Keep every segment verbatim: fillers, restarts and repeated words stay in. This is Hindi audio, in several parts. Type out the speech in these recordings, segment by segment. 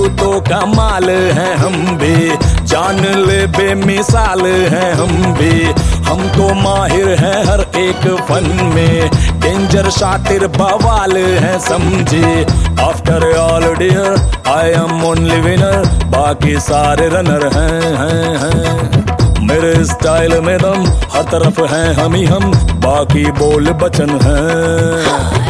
तू तो कमाल है, हम भी जान ले बेमिसाल है, हम भी हम तो माहिर हैं हर एक फन में, डेंजर शातिर बवाल है समझे। After all dear I am only winner, बाकी सारे रनर हैं हैं हैं। मेरे स्टाइल में दम, हर तरफ हैं हम ही हम, बाकी बोल बचन हैं।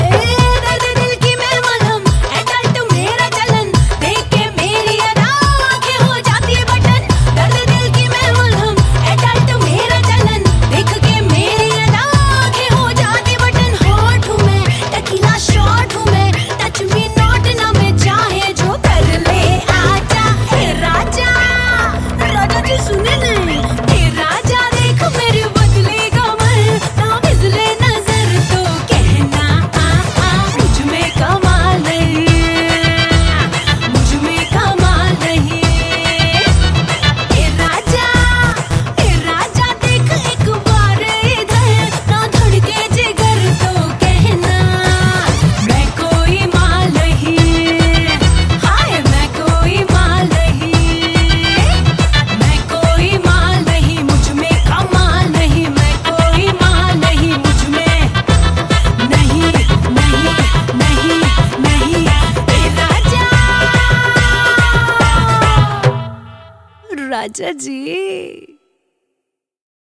राजा जी।